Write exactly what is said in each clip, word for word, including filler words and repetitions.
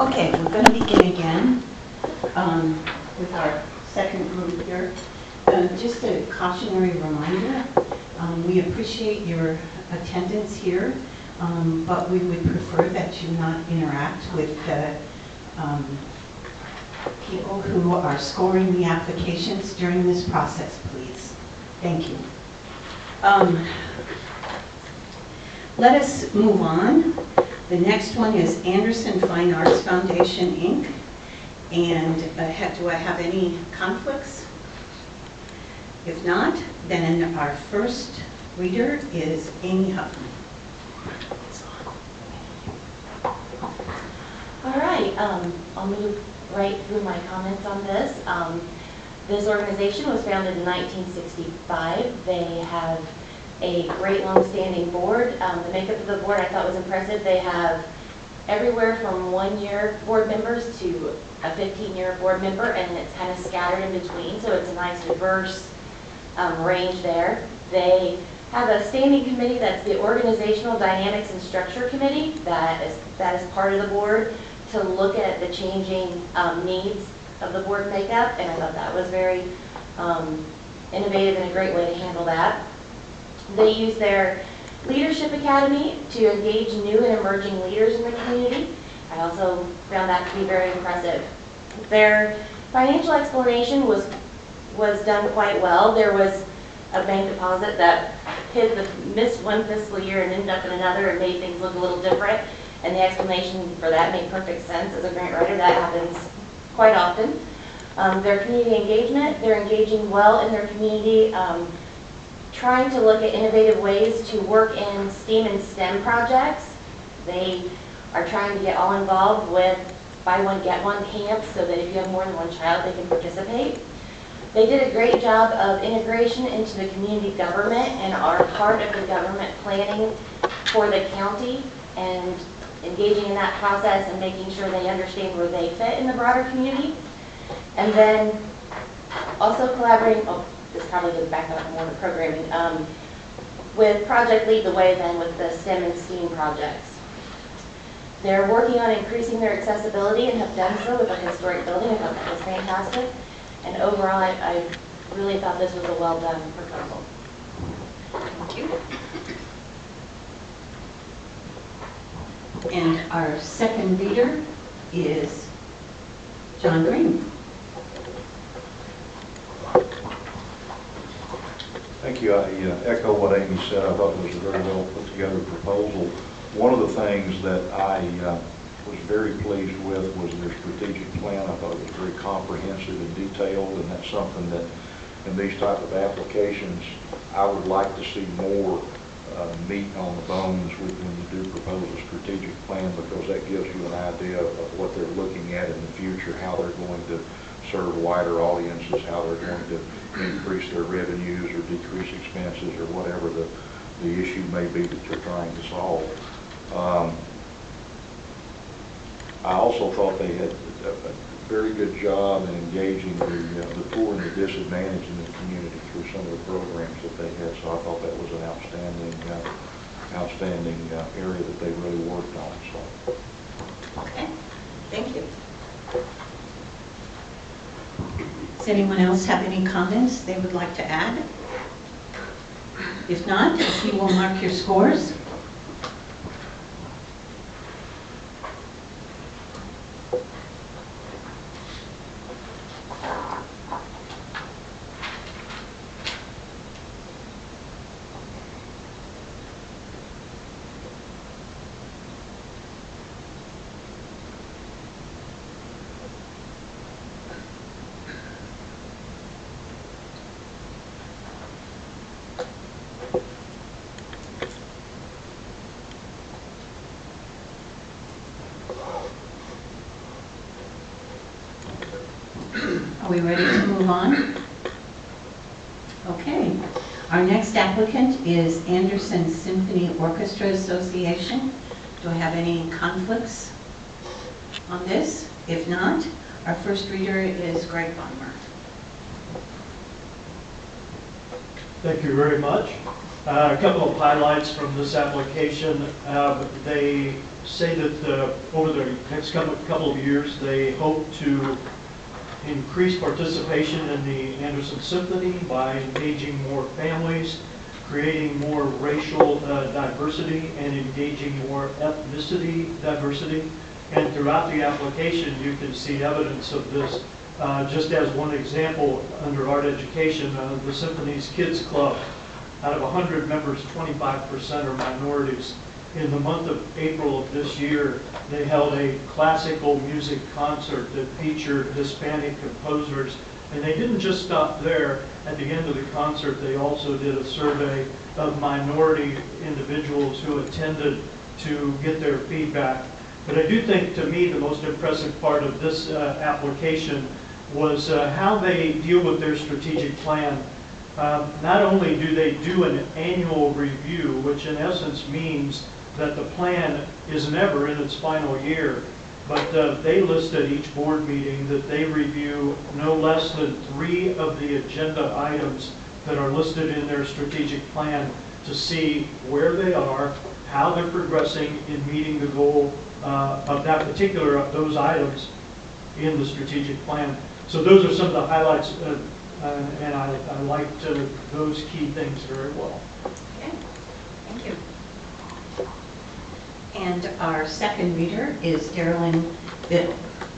Okay, we're going to begin again um, with our second group here. Uh, just a cautionary reminder, um, we appreciate your attendance here, um, but we would prefer that you not interact with uh, um, people who are scoring the applications during this process, please. Thank you. Um, let us move on. The next one is Anderson Fine Arts Foundation, Incorporated. And uh, have, do I have any conflicts? If not, then our first reader is Amy Huffman. All right, um, I'll move right through my comments on this. Um, this organization was founded in nineteen sixty-five. They have a great long-standing board. Um, the makeup of the board I thought was impressive. They have everywhere from one-year board members to a fifteen-year board member, and it's kind of scattered in between, so it's a nice diverse um, range there. They have a standing committee that's the Organizational Dynamics and Structure Committee that is, that is part of the board to look at the changing um, needs of the board makeup, and I thought that was very um, innovative and a great way to handle that. They use their Leadership Academy to engage new and emerging leaders in the community. I also found that to be very impressive. Their financial explanation was was done quite well. There was a bank deposit that hit the missed one fiscal year and ended up in another and made things look a little different. And the explanation for that made perfect sense. As a grant writer, that happens quite often. Um, their community engagement, they're engaging well in their community. Um, trying to look at innovative ways to work in STEAM and STEM projects. They are trying to get all involved with buy one, get one camps so that if you have more than one child, they can participate. They did a great job of integration into the community government and are part of the government planning for the county and engaging in that process and making sure they understand where they fit in the broader community. And then also collaborating, oh, this probably goes back up more to programming, um, with Project Lead the Way then with the STEM and STEAM projects. They're working on increasing their accessibility and have done so with a historic building. I thought that was fantastic. And overall, I, I really thought this was a well done proposal. Thank you. And our second reader is John Green. Thank you. I uh, echo what Amy said. I thought it was a very well put together proposal. One of the things that I uh, was very pleased with was their strategic plan. I thought it was very comprehensive and detailed, and that's something that in these type of applications I would like to see more uh, meat on the bones with when you do propose a strategic plan, because that gives you an idea of what they're looking at in the future, how they're going to serve wider audiences, how they're going to increase their revenues or decrease expenses or whatever the, the issue may be that you're trying to solve. Um, I also thought they had a, a very good job in engaging the, uh, the poor and the disadvantaged in the community through some of the programs that they had, so I thought that was an outstanding, uh, outstanding uh, area that they really worked on. So. Okay, thank you. Does anyone else have any comments they would like to add? If not, you will mark your scores. Are we ready to move on? Okay. Our next applicant is Anderson Symphony Orchestra Association. Do I have any conflicts on this? If not, our first reader is Greg Bonmer. Thank you very much. Uh, a couple of highlights from this application. Uh, they say that uh, over the next couple couple of years, they hope to increase participation in the Anderson Symphony by engaging more families, creating more racial uh, diversity, and engaging more ethnicity diversity. And throughout the application, you can see evidence of this. Uh, just as one example, under art education, uh, the Symphony's Kids Club, out of one hundred members, twenty-five percent are minorities. In the month of April of this year, they held a classical music concert that featured Hispanic composers. And they didn't just stop there. At the end of the concert, they also did a survey of minority individuals who attended to get their feedback. But I do think, to me, the most impressive part of this uh, application was uh, how they deal with their strategic plan. Um, not only do they do an annual review, which in essence means that the plan is never in its final year, but uh, they list at each board meeting that they review no less than three of the agenda items that are listed in their strategic plan to see where they are, how they're progressing in meeting the goal uh, of that particular, of those items in the strategic plan. So those are some of the highlights, uh, uh, and I, I liked uh, those key things very well. Okay, thank you. And our second reader is Darylyn Biddle.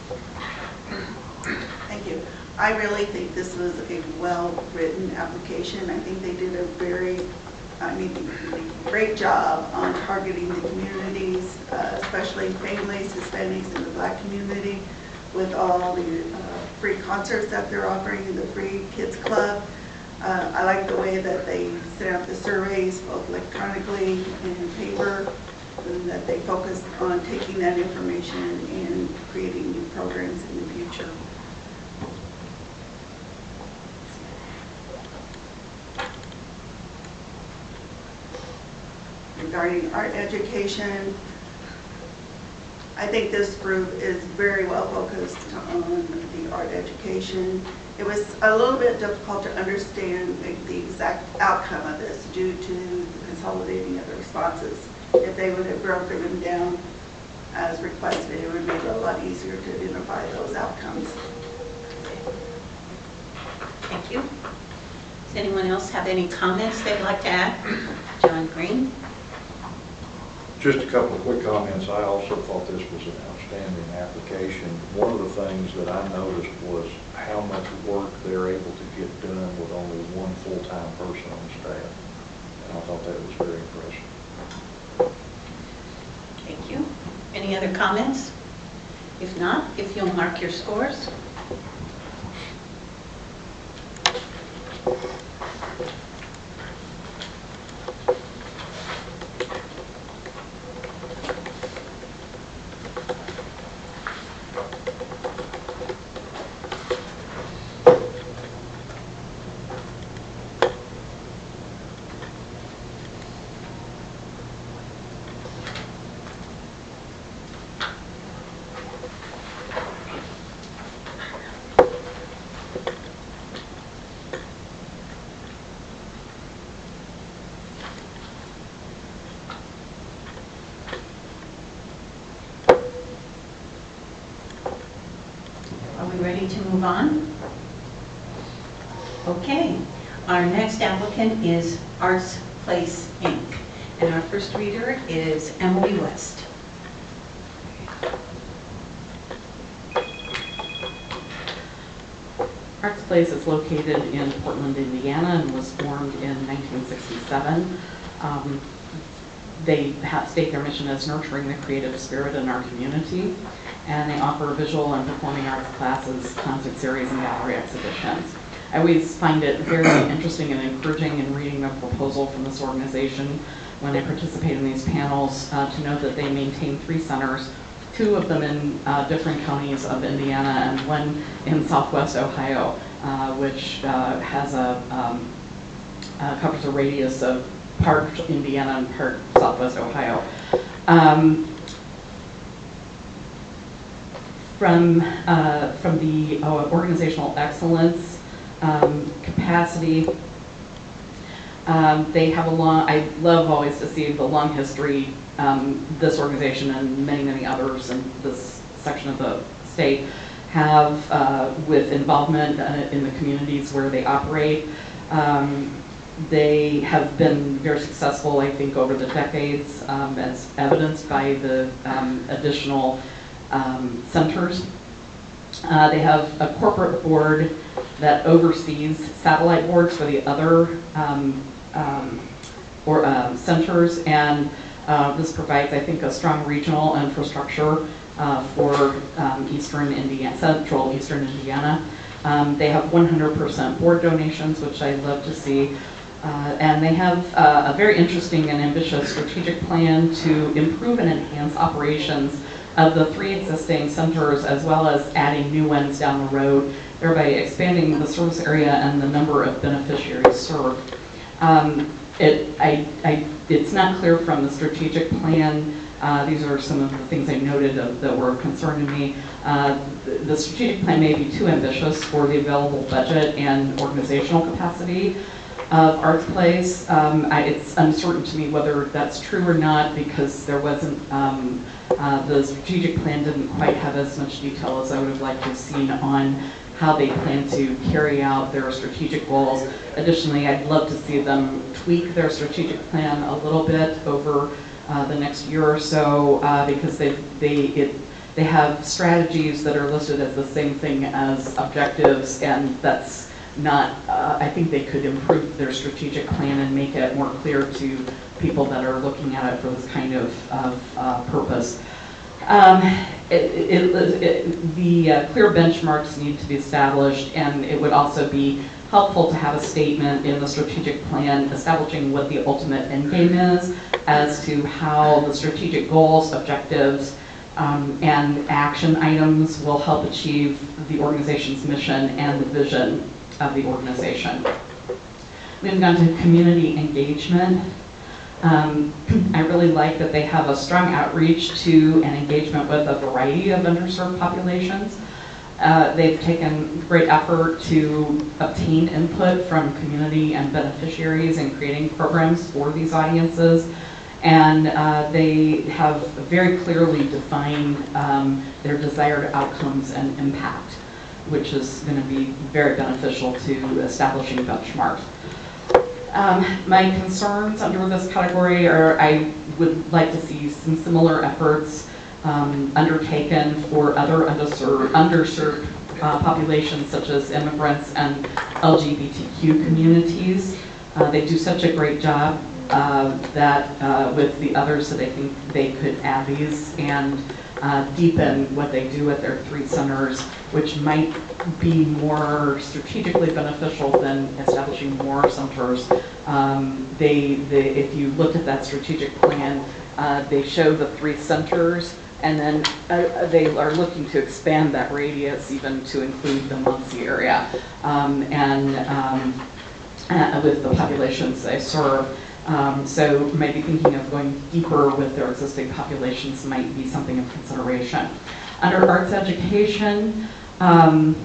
Thank you. I really think this was a well-written application. I think they did a very, I mean, great job on targeting the communities, uh, especially families, Hispanics, and the Black community, with all the uh, free concerts that they're offering in the Free Kids Club. Uh, I like the way that they sent out the surveys, both electronically and paper, and that they focus on taking that information and creating new programs in the future. Regarding art education, I think this group is very well focused on the art education. It was a little bit difficult to understand the, the exact outcome of this due to the consolidating of the responses. If they would have broken them down as requested, it would make it a lot easier to identify those outcomes. Thank you. Does anyone else have any comments they'd like to add? John Green? Just a couple of quick comments. I also thought this was an outstanding application. One of the things that I noticed was how much work they're able to get done with only one full-time person on staff. And I thought that was very impressive. Thank you. Any other comments? If not, if you'll mark your scores. Are we ready to move on? Okay. Our next applicant is Arts Place, Incorporated. And our first reader is Emily West. Arts Place is located in Portland, Indiana, and was formed in nineteen sixty-seven. Um, they have, state their mission as nurturing the creative spirit in our community, and they offer visual and performing arts classes, concert series, and gallery exhibitions. I always find it very interesting and encouraging in reading the proposal from this organization when I participate in these panels uh, to know that they maintain three centers, two of them in uh, different counties of Indiana and one in Southwest Ohio, uh, which uh, has a um, uh, covers a radius of part Indiana and part Southwest Ohio. Um, from uh, from the uh, organizational excellence um, capacity, Um, They have a long, I love always to see the long history, um, this organization and many, many others in this section of the state have uh, with involvement uh, in the communities where they operate. Um, They have been very successful, I think, over the decades, um, as evidenced by the um, additional um, centers. Uh, they have a corporate board that oversees satellite boards for the other um, um, or um, centers, and uh, this provides, I think, a strong regional infrastructure uh, for um, Eastern Indiana, Central Eastern Indiana. Um, they have one hundred percent board donations, which I love to see. Uh, and they have uh, a very interesting and ambitious strategic plan to improve and enhance operations of the three existing centers, as well as adding new ones down the road, thereby expanding the service area and the number of beneficiaries served. Um, it, I, I, it's not clear from the strategic plan. Uh, these are some of the things I noted of, that were of concern to me. Uh, the, the strategic plan may be too ambitious for the available budget and organizational capacity of Arts Place. Um, I, it's uncertain to me whether that's true or not, because there wasn't, um, uh, the strategic plan didn't quite have as much detail as I would have liked to have seen on how they plan to carry out their strategic goals. Additionally, I'd love to see them tweak their strategic plan a little bit over uh, the next year or so, uh, because they, they, it, they have strategies that are listed as the same thing as objectives, and that's not, uh, I think they could improve their strategic plan and make it more clear to people that are looking at it for this kind of, of uh, purpose. Um, it, it, it, the uh, clear benchmarks need to be established, and it would also be helpful to have a statement in the strategic plan establishing what the ultimate end game is as to how the strategic goals, objectives, um, and action items will help achieve the organization's mission and the vision of the organization. Moving on to community engagement. Um, I really like that they have a strong outreach to and engagement with a variety of underserved populations. Uh, they've taken great effort to obtain input from community and beneficiaries in creating programs for these audiences, and uh, they have very clearly defined um, their desired outcomes and impact, which is going to be very beneficial to establishing benchmarks. Um, my concerns under this category are I would like to see some similar efforts um, undertaken for other underserved, underserved uh, populations, such as immigrants and L G B T Q communities. Uh, they do such a great job uh, that uh, with the others that I think they could add these and uh, deepen what they do at their three centers, which might be more strategically beneficial than establishing more centers. Um, they, they, if you look at that strategic plan, uh, they show the three centers, and then uh, they are looking to expand that radius even to include the Muncie area, um, and um, uh, with the populations they serve. Um, so maybe thinking of going deeper with their existing populations might be something of consideration. Under arts education, um,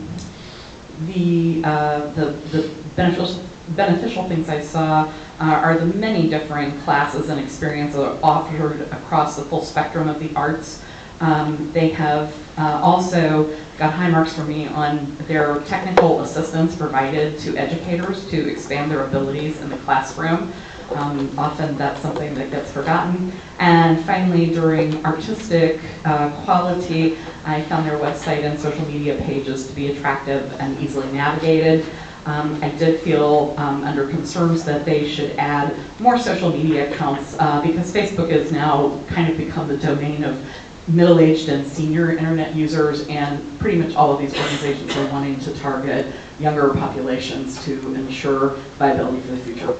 the, uh, the, the beneficial, beneficial things I saw uh, are the many different classes and experiences offered across the full spectrum of the arts. Um, they have uh, also got high marks for me on their technical assistance provided to educators to expand their abilities in the classroom. Um, often that's something that gets forgotten. And finally, during artistic uh, quality, I found their website and social media pages to be attractive and easily navigated. Um, I did feel um, under concerns that they should add more social media accounts uh, because Facebook is now kind of become the domain of middle-aged and senior internet users, and pretty much all of these organizations are wanting to target younger populations to ensure viability for the future.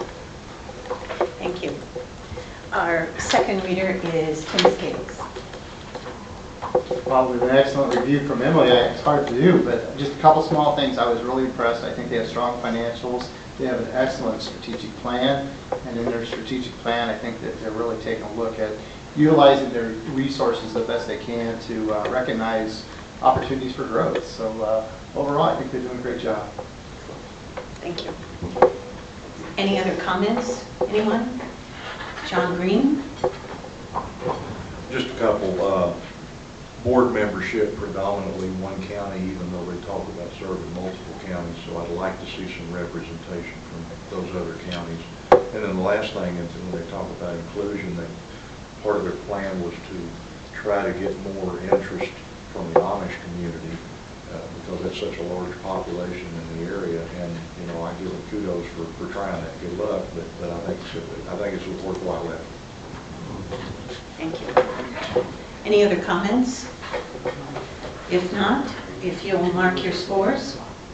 Thank you. Our second reader is Tim Scales. Well, with an excellent review from Emily, it's hard to do, but just a couple small things. I was really impressed. I think they have strong financials. They have an excellent strategic plan, and in their strategic plan, I think that they're really taking a look at utilizing their resources the best they can to uh, recognize opportunities for growth. So uh, overall, I think they're doing a great job. Thank you. Any other comments? Anyone? John Green? Just a couple. Uh, board membership predominantly one county, even though they talk about serving multiple counties. So I'd like to see some representation from those other counties. And then the last thing is when they talk about inclusion, that part of their plan was to try to get more interest from the Amish community uh, because that's such a large population in the area. And you know, I give them kudos for, for trying that. Good luck, but, but I think it's, I think it's a worthwhile effort. Thank you. Any other comments? If not, if you'll mark your scores.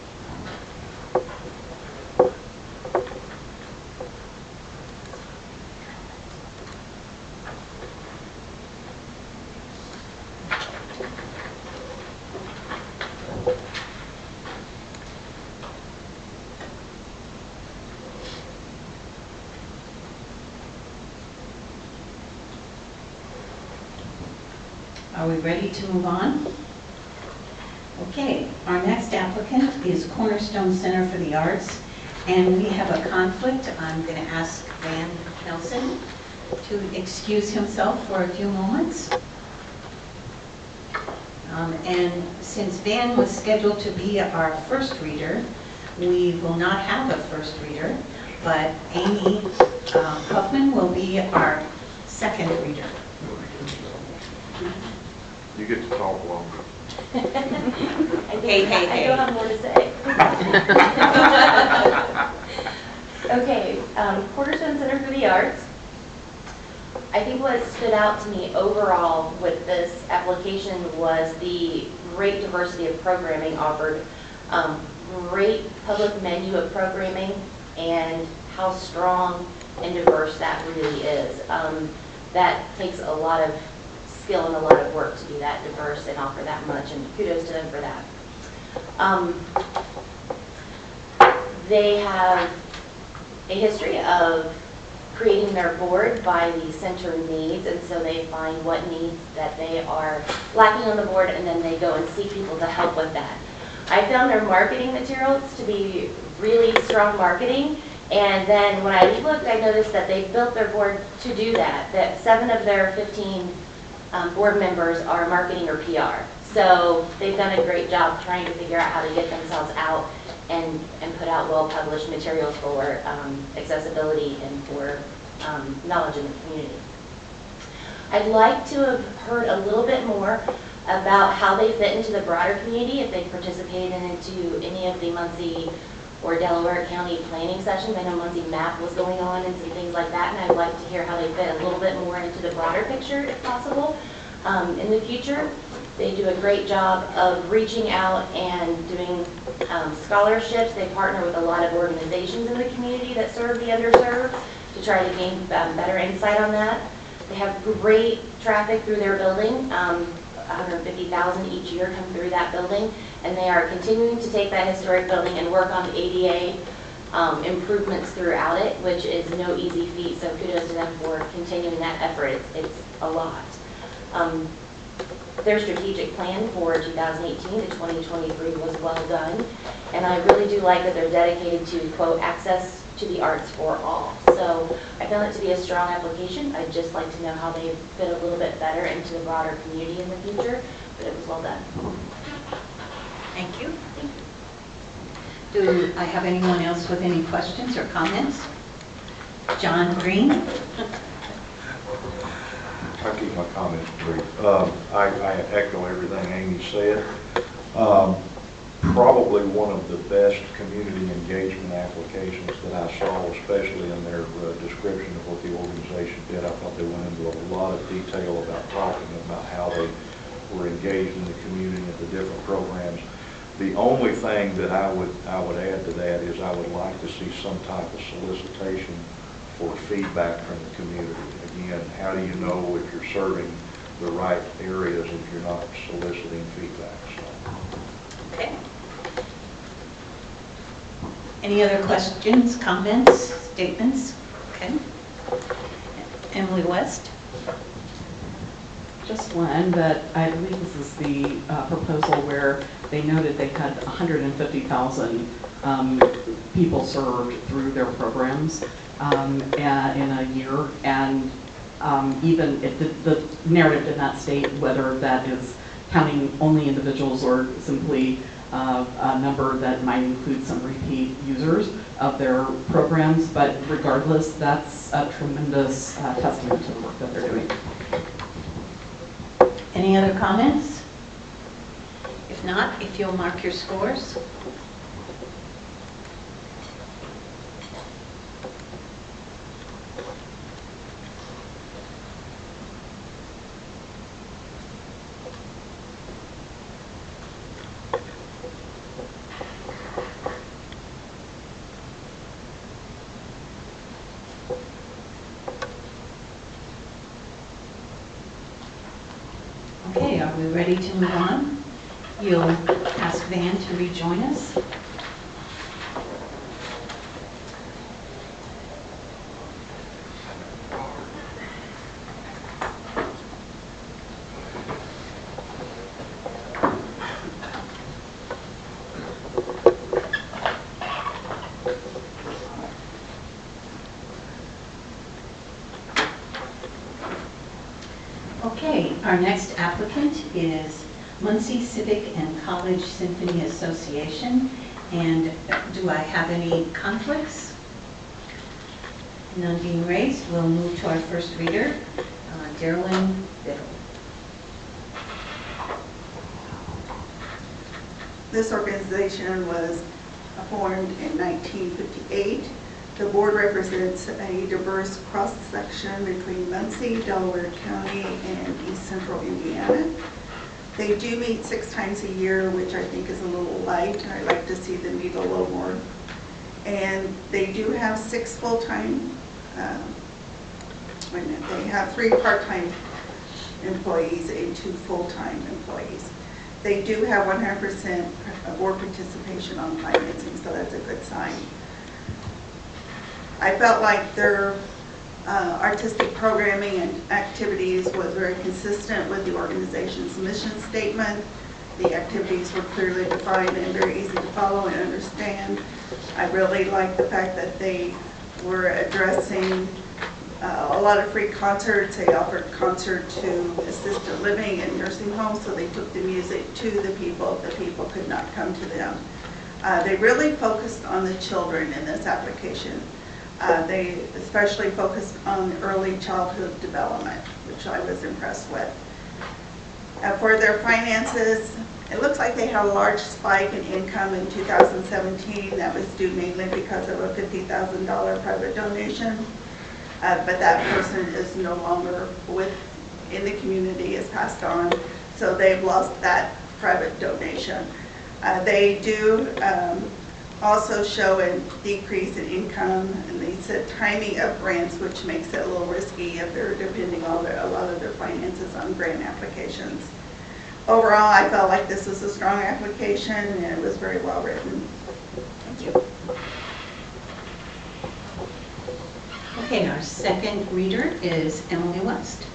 Are we ready to move on? Okay, our next applicant is Cornerstone Center for the Arts, and we have a conflict. I'm going to ask Van Nelson to excuse himself for a few moments. Um, and since Van was scheduled to be our first reader, we will not have a first reader, but Amy uh, Huffman will be our second reader. You get to talk longer. Hey, hey, I hey. don't have more to say. Okay, um, Cornerstone Center for the Arts. I think what stood out to me overall with this application was the great diversity of programming offered, um, great public menu of programming, and how strong and diverse that really is. Um, that takes a lot of skill and a lot of work to be that diverse and offer that much, and kudos to them for that. Um, they have a history of creating their board by the center needs, and so they find what needs that they are lacking on the board, and then they go and seek people to help with that. I found their marketing materials to be really strong marketing, and then when I looked, I noticed that they built their board to do that, that seven of their fifteen Um, board members are marketing or P R. So they've done a great job trying to figure out how to get themselves out and, and put out well-published materials for um, accessibility and for um, knowledge in the community. I'd like to have heard a little bit more about how they fit into the broader community, if they participated into any of the Muncie or Delaware County planning sessions. I know Muncie MAP was going on and some things like that, and I'd like to hear how they fit a little bit more into the broader picture if possible. Um, in the future, they do a great job of reaching out and doing um, scholarships. They partner with a lot of organizations in the community that serve the underserved to try to gain um, better insight on that. They have great traffic through their building. Um, one hundred fifty thousand each year come through that building, and they are continuing to take that historic building and work on A D A um, improvements throughout it, which is no easy feat, so kudos to them for continuing that effort. It's, it's a lot. Um, their strategic plan for two thousand eighteen to twenty twenty-three was well done, and I really do like that they're dedicated to, quote, access to the arts for all. So I found it to be a strong application. I'd just like to know how they fit a little bit better into the broader community in the future, but it was well done. Thank you. Do I have anyone else with any questions or comments? John Green? I'll keep my comments brief. Um, I, I echo everything Amy said. Um, probably one of the best community engagement applications that I saw, especially in their uh, description of what the organization did. I thought they went into a lot of detail about talking about how they were engaged in the community and the different programs. The only thing that I would I would add to that is I would like to see some type of solicitation for feedback from the community. Again, how do you know if you're serving the right areas if you're not soliciting feedback? So. Okay. Any other questions, comments, statements? Okay. Emily West? Just one, that I believe this is the uh, proposal where they noted they had one hundred fifty thousand um, people served through their programs um, a- in a year. And um, even if the, the narrative did not state whether that is counting only individuals or simply uh, a number that might include some repeat users of their programs, but regardless, that's a tremendous uh, testament to the work that they're doing. Any other comments? If not, if you'll mark your scores. Okay, are we ready to move on? You'll ask Van to rejoin us. Okay, our next applicant is Muncie Civic and College Symphony Association. And do I have any conflicts? None being raised, we'll move to our first reader, uh, Darylyn Biddle. This organization was formed in nineteen fifty-eight. The board represents a diverse cross-section between Muncie, Delaware County, and East Central Indiana. They do meet six times a year, which I think is a little light. I'd like to see them meet a little more. And they do have six full-time, uh, wait a minute, they have three part-time employees and two full-time employees. They do have one hundred percent board participation on financing, so that's a good sign. I felt like their uh, artistic programming and activities was very consistent with the organization's mission statement. The activities were clearly defined and very easy to follow and understand. I really liked the fact that they were addressing uh, a lot of free concerts. They offered concert to assisted living and nursing homes, so they took the music to the people if the people could not come to them. Uh, they really focused on the children in this application. Uh, they especially focused on early childhood development, which I was impressed with. Uh, for their finances, it looks like they had a large spike in income in two thousand seventeen. That was due mainly because of a fifty thousand dollar private donation. Uh, but that person is no longer with in the community, is passed on, so they've lost that private donation. Uh, they do um, also show a decrease in income, and they said timing of grants, which makes it a little risky if they're depending on their, a lot of their finances on grant applications. Overall, I felt like this was a strong application and it was very well written. Thank you. Okay, our second reader is Emily West.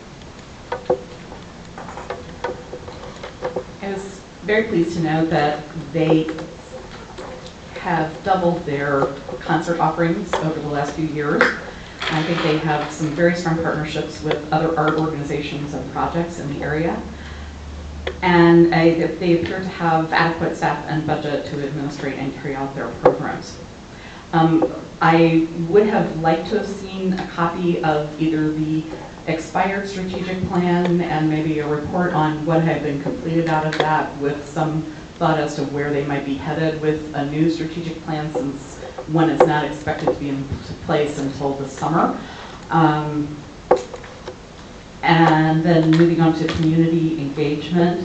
I was very pleased to know that they have doubled their concert offerings over the last few years. I think they have some very strong partnerships with other art organizations and projects in the area. And I, they appear to have adequate staff and budget to administrate and carry out their programs. Um, I would have liked to have seen a copy of either the expired strategic plan and maybe a report on what had been completed out of that, with some thought as to where they might be headed with a new strategic plan, since one is not expected to be in place until the summer. Um, and then moving on to community engagement.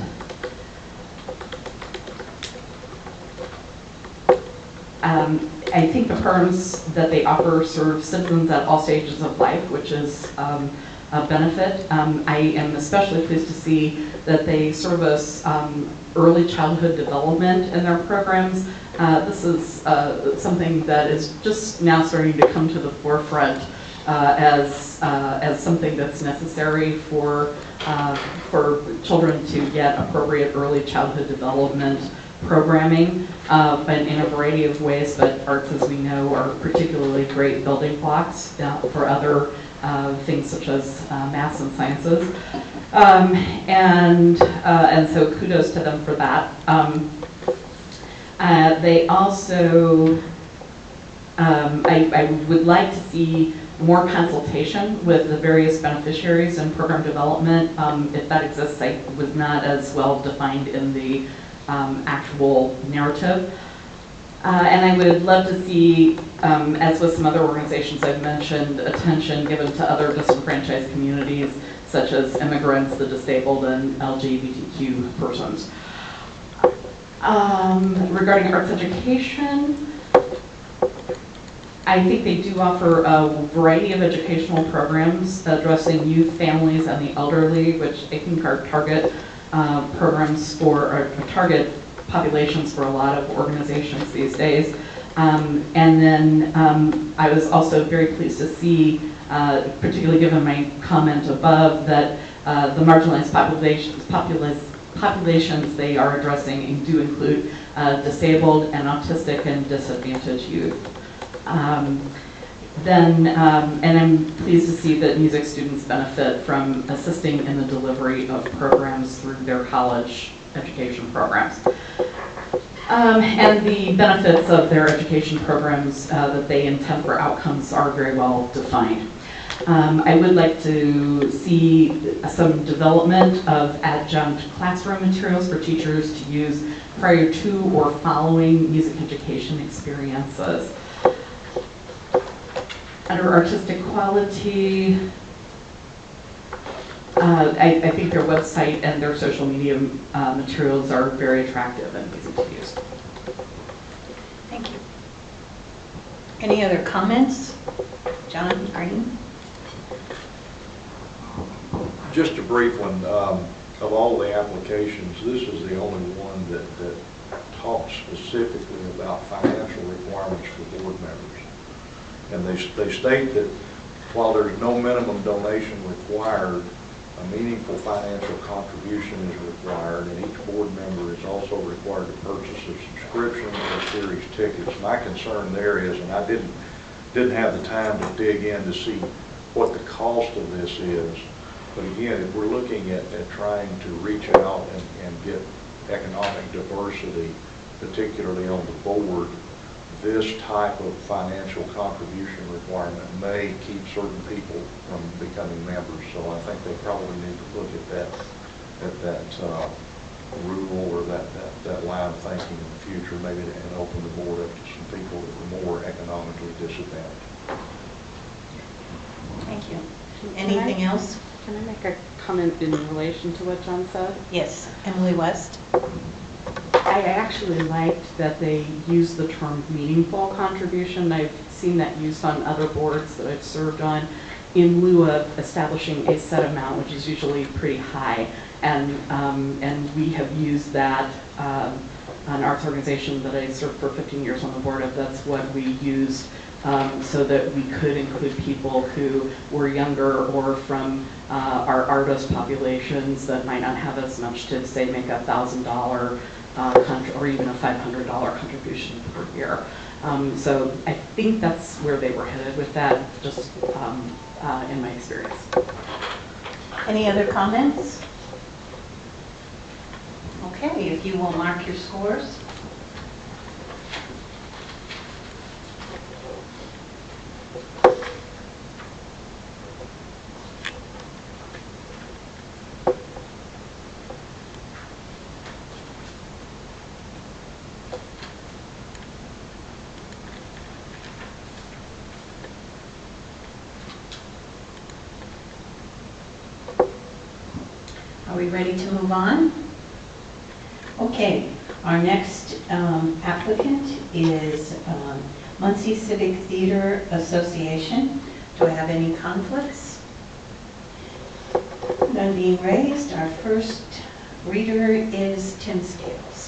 Um, I think the programs that they offer serve citizens at all stages of life, which is um, a benefit. Um, I am especially pleased to see that they service um, early childhood development in their programs. Uh, this is uh, something that is just now starting to come to the forefront uh, as uh, as something that's necessary for uh, for children to get appropriate early childhood development programming uh, but in a variety of ways, but arts, as we know, are particularly great building blocks uh, for other uh, things such as uh, maths and sciences. Um, and, uh, and so kudos to them for that. Um, uh, they also, um, I, I would like to see more consultation with the various beneficiaries in program development. Um, if that exists, I was not as well defined in the um, actual narrative. Uh, and I would love to see, um, as with some other organizations I've mentioned, attention given to other disenfranchised communities, such as immigrants, the disabled, and L G B T Q persons. Um, regarding arts education, I think they do offer a variety of educational programs addressing youth, families, and the elderly, which I think are target uh, programs for, or target populations for a lot of organizations these days. Um, and then um, I was also very pleased to see, uh, particularly given my comment above, that uh, the marginalized populations, populace, populations they are addressing do include uh, disabled and autistic and disadvantaged youth. Um, then, um, and I'm pleased to see that music students benefit from assisting in the delivery of programs through their college education programs. Um, and the benefits of their education programs uh, that they intend for outcomes are very well defined. Um, I would like to see some development of adjunct classroom materials for teachers to use prior to or following music education experiences. Under artistic quality, uh, I, I think their website and their social media uh, materials are very attractive and easy to use. Thank you. Any other comments? John Green? Just a brief one. Um, of all the applications, this is the only one that, that talks specifically about financial requirements for board members. And they, they state that while there's no minimum donation required, a meaningful financial contribution is required, and each board member is also required to purchase a subscription or series tickets. My concern there is, and I didn't, didn't have the time to dig in to see what the cost of this is, but again, if we're looking at, at trying to reach out and, and get economic diversity, particularly on the board, this type of financial contribution requirement may keep certain people from becoming members. So I think they probably need to look at that at that uh, rule or that, that, that line of thinking in the future, maybe, and open the board up to some people that are more economically disadvantaged. Thank you. Can Anything I, else? Can I make a comment in relation to what John said? Yes. Emily West? I actually liked that they used the term meaningful contribution. I've seen that used on other boards that I've served on in lieu of establishing a set amount, which is usually pretty high. And, um, and we have used that, um, an arts organization that I served for fifteen years on the board of, that's what we used um, so that we could include people who were younger or from uh, our artist populations that might not have as much to, say, make a one thousand dollars Uh, or even a five hundred dollar contribution per year. Um, so I think that's where they were headed with that, just um, uh, in my experience. Any other comments? Okay, if you will mark your scores. Are we ready to move on? Okay, our next um, applicant is um, Muncie Civic Theater Association. Do I have any conflicts? None being raised. Our first reader is Tim Scales.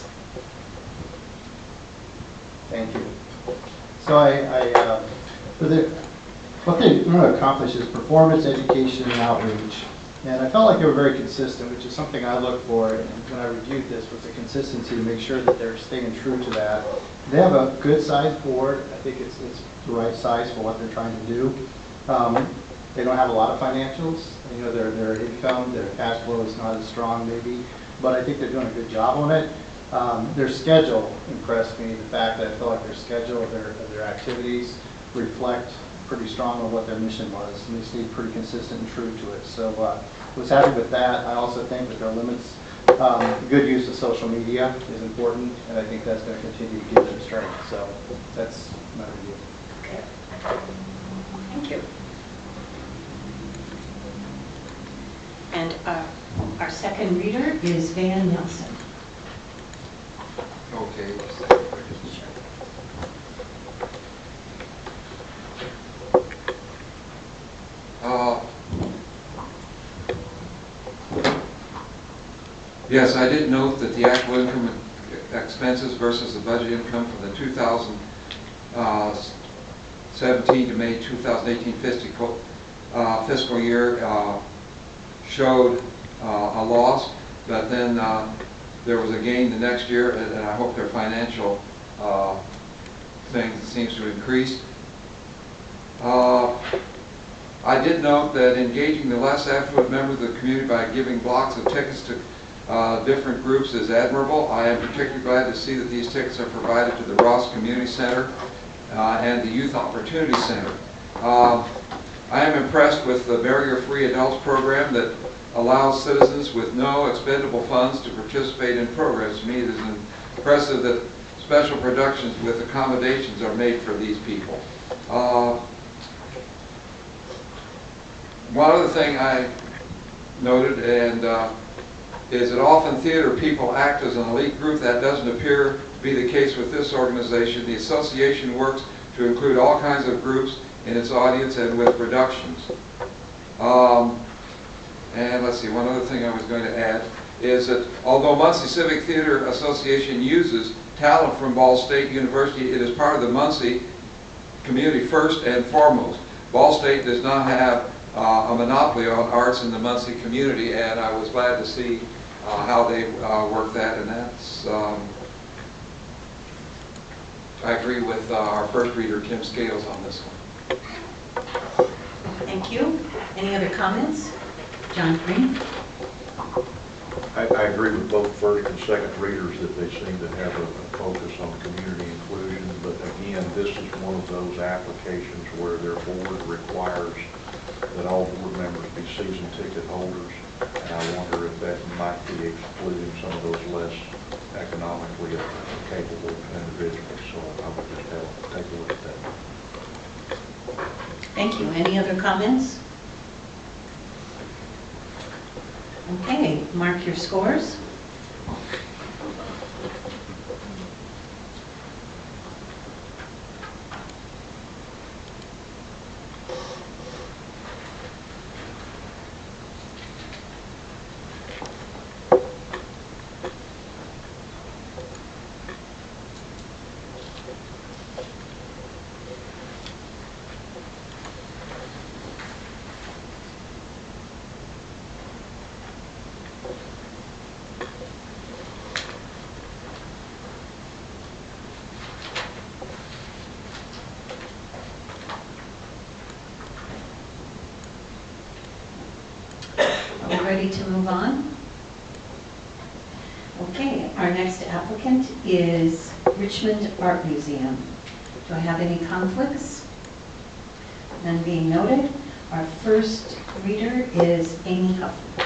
Thank you. So I, I uh, for the, what they want to accomplish is performance, education, and outreach And I felt like they were very consistent, which is something I look for and when I reviewed this, was the consistency to make sure that they're staying true to that. They have a good sized board. I think it's, it's the right size for what they're trying to do. Um, they don't have a lot of financials. You know, their, their income, their cash flow is not as strong maybe, but I think they're doing a good job on it. Um, their schedule impressed me, the fact that I feel like their schedule of their, of their activities reflect pretty strong on what their mission was, and they stayed pretty consistent and true to it. So uh, I was happy with that. I also think that their limits, um, good use of social media is important, and I think that's going to continue to give them strength. So that's my review. Okay. Thank you. And uh, our second reader is Van Nelson. Okay. Uh, Yes, I did note that the actual income and expenses versus the budget income for the two thousand seventeen to May two thousand eighteen fiscal, uh, fiscal year uh, showed uh, a loss, but then uh, there was a gain the next year, and, and I hope their financial uh, thing seems to increase. Uh, I did note that engaging the less affluent members of the community by giving blocks of tickets to uh, different groups is admirable. I am particularly glad to see that these tickets are provided to the Ross Community Center uh, and the Youth Opportunity Center. Uh, I am impressed with the Barrier-Free Adults program that allows citizens with no expendable funds to participate in programs. To me, it is impressive that special productions with accommodations are made for these people. Uh, one other thing I noted and uh, is that often theater people act as an elite group. That doesn't appear to be the case with this organization. The association works to include all kinds of groups in its audience and with productions. Um, and let's see, one other thing I was going to add is that although Muncie Civic Theater Association uses talent from Ball State University, it is part of the Muncie community first and foremost. Ball State does not have uh, a monopoly on arts in the Muncie community, and I was glad to see uh, how they uh, work that, and that's, um, I agree with uh, our first reader, Kim Scales, on this one. Thank you. Any other comments? John Green? I, I agree with both first and second readers that they seem to have a, a focus on community inclusion, but again, this is one of those applications where their board requires that all board members be season ticket holders, and I wonder if that might be excluding some of those less economically capable individuals, so I would just have, take a look at that. Thank you. Any other comments? Okay, mark your scores. Are we ready to move on? Okay, our next applicant is Richmond Art Museum. Do I have any conflicts? None being noted. Our first reader is Amy Huff.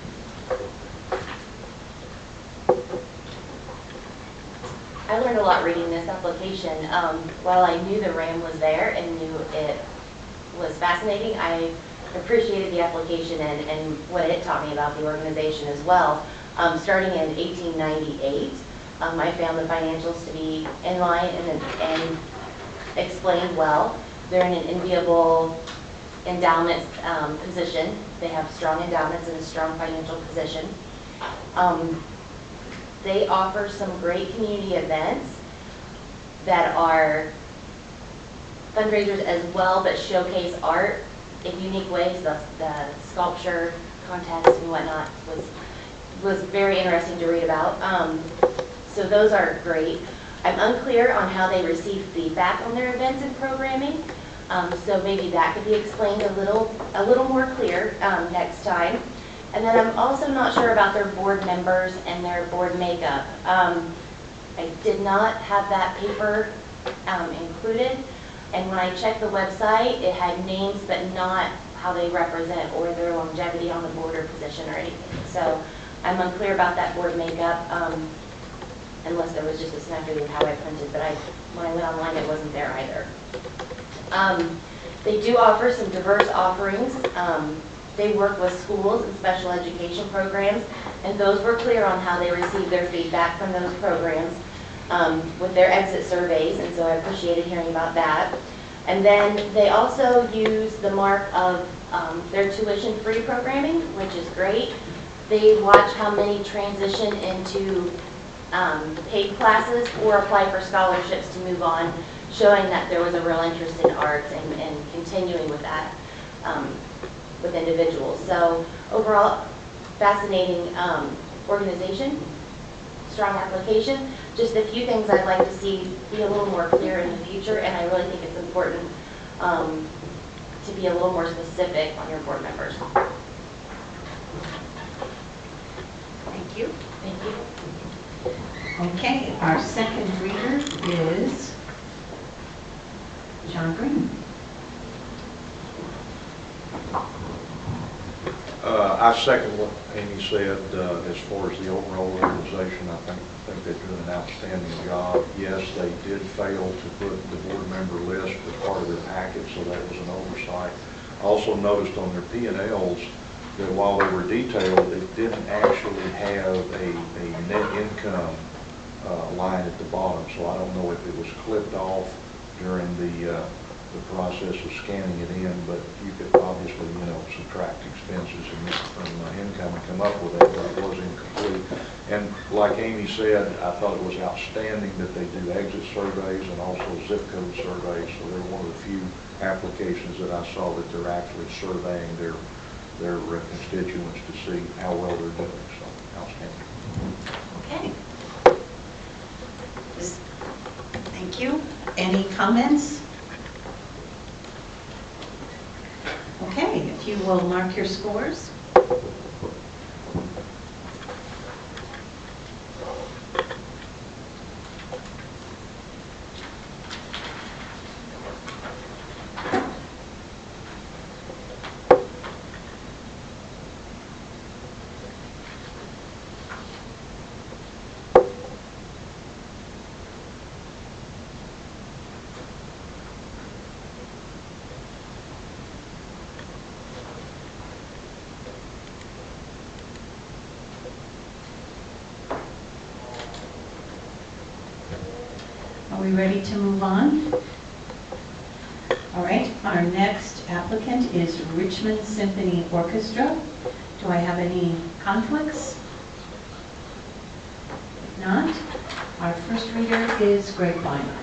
I learned a lot reading this application. Um, while I knew the RAM was there and knew it was fascinating, I appreciated the application and, and what it taught me about the organization as well. Um, starting in eighteen ninety-eight, um, I found the financials to be in line and, and explained well. They're in an enviable endowment um, position. They have strong endowments and a strong financial position. Um, they offer some great community events that are fundraisers as well, but showcase art in unique ways. The, the sculpture contest and whatnot was, was very interesting to read about. Um, so those are great. I'm unclear on how they receive feedback on their events and programming. Um, so maybe that could be explained a little, a little more clear um, next time. And then I'm also not sure about their board members and their board makeup. Um, I did not have that paper um, included, and when I checked the website, it had names but not how they represent or their longevity on the board or position or anything. So I'm unclear about that board makeup, um, unless there was just a snafu of how I printed, but I, when I went online, it wasn't there either. Um, they do offer some diverse offerings. Um, they work with schools and special education programs, and those were clear on how they receive their feedback from those programs um, with their exit surveys, and so I appreciated hearing about that. And then they also use the mark of um, their tuition-free programming, which is great. They watch how many transition into um, paid classes or apply for scholarships to move on, showing that there was a real interest in arts and, and continuing with that um, with individuals. So overall, fascinating um, organization, strong application. Just a few things I'd like to see be a little more clear in the future, and I really think it's important um, to be a little more specific on your board members. Thank you. Thank you. Okay, our second reader is John Green. Uh, I second what Amy said uh, as far as the overall organization. I think, I think they're doing an outstanding job. Yes, they did fail to put the board member list as part of their packet, so that was an oversight. I also noticed on their P and Ls that while they were detailed, it didn't actually have a, a net income uh, line at the bottom. So I don't know if it was clipped off during the uh, the process of scanning it in, but you could obviously, you know, subtract expenses and from uh, income and come up with that, but it was incomplete. And like Amy said, I thought it was outstanding that they do exit surveys and also zip code surveys. So they're one of the few applications that I saw that they're actually surveying their their uh, constituents to see how well they're doing. So outstanding. Okay. Thank you. Any comments? Okay, if you will mark your scores. Are we ready to move on? All right, our next applicant is Richmond Symphony Orchestra. Do I have any conflicts? If not, our first reader is Greg Weiner.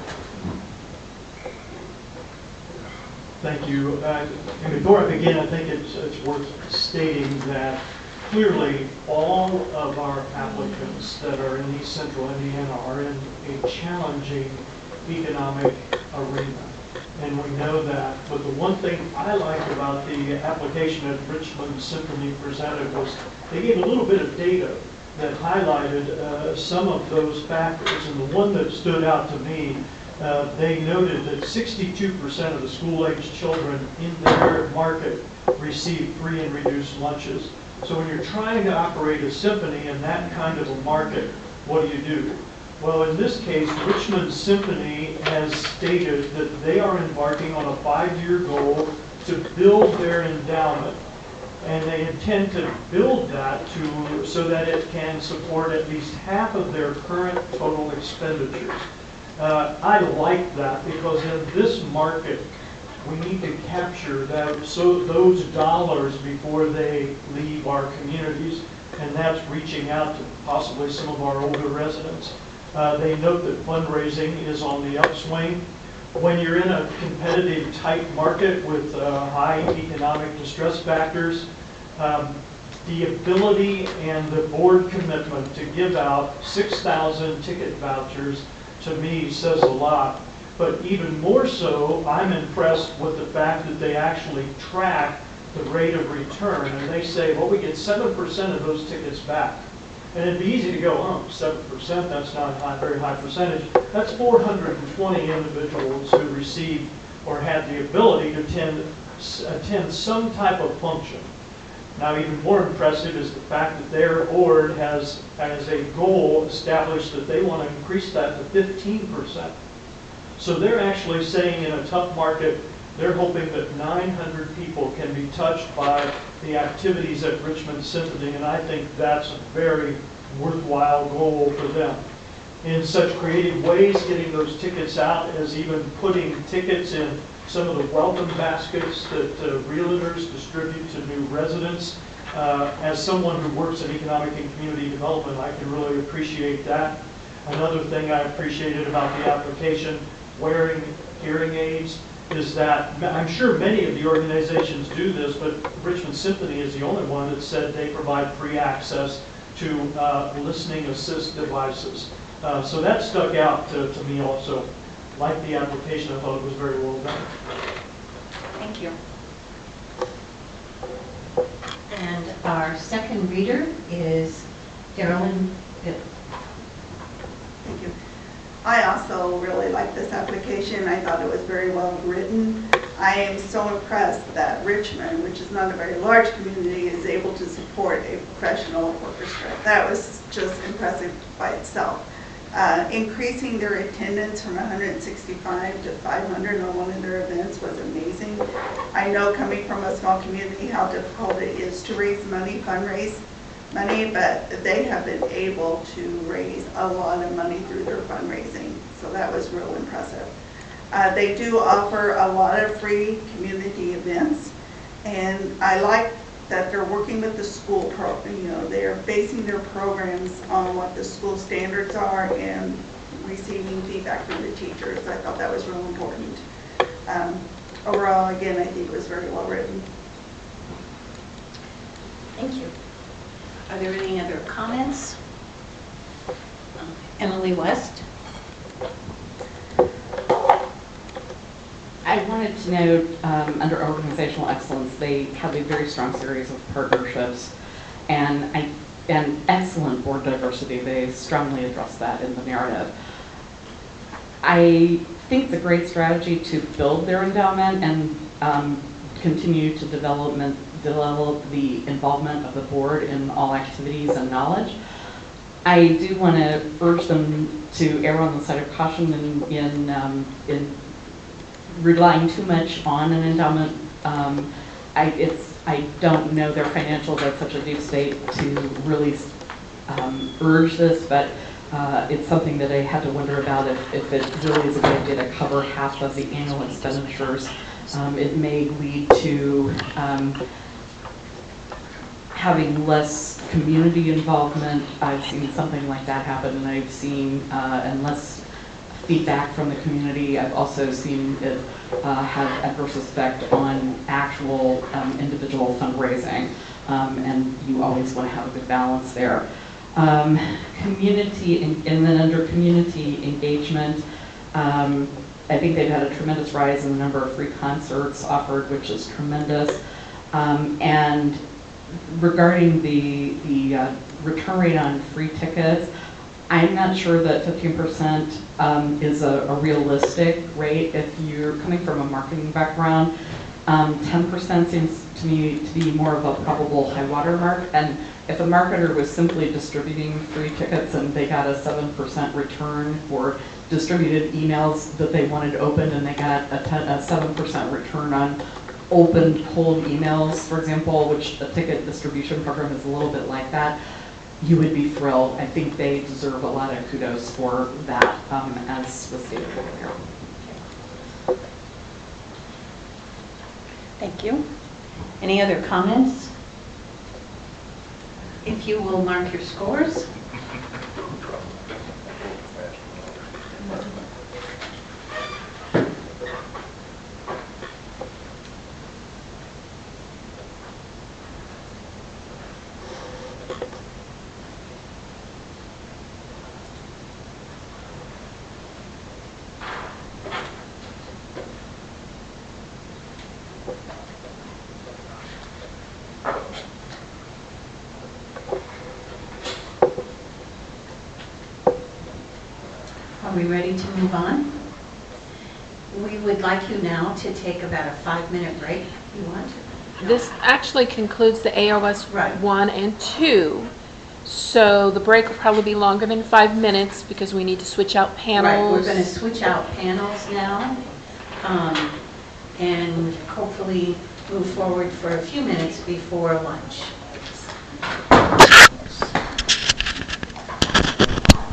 Thank you. Uh, and before I begin, I think it's, it's worth stating that clearly all of our applicants that are in East Central Indiana are in a challenging economic arena. And we know that. But the one thing I liked about the application that Richmond Symphony presented was they gave a little bit of data that highlighted uh, some of those factors. And the one that stood out to me, uh, they noted that sixty-two percent of the school-aged children in their market receive free and reduced lunches. So when you're trying to operate a symphony in that kind of a market, what do you do? Well, in this case, Richmond Symphony has stated that they are embarking on a five-year goal to build their endowment. And they intend to build that to so that it can support at least half of their current total expenditures. Uh, I like that because in this market, we need to capture that, so those dollars before they leave our communities, and that's reaching out to possibly some of our older residents. Uh, they note that fundraising is on the upswing. When you're in a competitive, tight market with uh, high economic distress factors, um, the ability and the board commitment to give out six thousand ticket vouchers, to me, says a lot. But even more so, I'm impressed with the fact that they actually track the rate of return. And they say, well, we get seven percent of those tickets back. And it'd be easy to go, oh, seven percent, that's not a high, very high percentage. That's four hundred twenty individuals who received or had the ability to attend, attend some type of function. Now, even more impressive is the fact that their board has, as a goal, established that they want to increase that to fifteen percent. So they're actually saying in a tough market, they're hoping that nine hundred people can be touched by the activities at Richmond Symphony, and I think that's a very worthwhile goal for them. In such creative ways, getting those tickets out, as even putting tickets in some of the welcome baskets that uh, realtors distribute to new residents. Uh, as someone who works in economic and community development, I can really appreciate that. Another thing I appreciated about the application, wearing hearing aids, is that I'm sure many of the organizations do this, but Richmond Symphony is the only one that said they provide free access to uh, listening assist devices. Uh, so that stuck out to, to me also. Like the application, I thought it was very well done. Thank you. And our second reader is Darylyn Bibb. Thank you. I also really like this application. I thought it was very well written. I am so impressed that Richmond, which is not a very large community, is able to support a professional orchestra. That was just impressive by itself. Uh, increasing their attendance from one hundred sixty-five to five hundred on one of their events was amazing. I know, coming from a small community, how difficult it is to raise money, fundraise money, but they have been able to raise a lot of money through their fundraising, so that was real impressive. Uh, they do offer a lot of free community events, and I like that they're working with the school pro, you know, they're basing their programs on what the school standards are and receiving feedback from the teachers. I thought that was real important. Um, overall, again, I think it was very well written. Thank you. Are there any other comments? Emily West. I wanted to note, um, under organizational excellence, they have a very strong series of partnerships and, I, and excellent board diversity. They strongly address that in the narrative. I think the great strategy to build their endowment and um, continue to development, develop the involvement of the board in all activities and knowledge. I do want to urge them to err on the side of caution in, in, um, in relying too much on an endowment. Um, I, it's, I don't know their financials at such a deep state to really um, urge this, but uh, it's something that I had to wonder about if, if it really is a good idea to cover half of the annual expenditures. Um, it may lead to um, having less community involvement. I've seen something like that happen, and I've seen uh, and less feedback from the community. I've also seen it uh, have adverse effect on actual um, individual fundraising, um, and you always want to have a good balance there. Um, community, and, and then under community engagement, um, I think they've had a tremendous rise in the number of free concerts offered, which is tremendous. Um, and regarding the, the uh, return rate on free tickets, I'm not sure that fifteen percent um, is a, a realistic rate if you're coming from a marketing background. Um, ten percent seems to me to be more of a probable high water mark. And if a marketer was simply distributing free tickets and they got a seven percent return for distributed emails that they wanted opened, and they got a seven percent return on open pulled emails, for example, which a ticket distribution program is a little bit like that, you would be thrilled. I think they deserve a lot of kudos for that, um, as was stated earlier. Thank you. Any other comments? If you will mark your scores. Are we ready to move on? We would like you now to take about a five-minute break, if you want. This actually concludes the A O S Right. one and two. So the break will probably be longer than five minutes because we need to switch out panels. Right, we're going to switch out panels now, um, and hopefully move forward for a few minutes before lunch.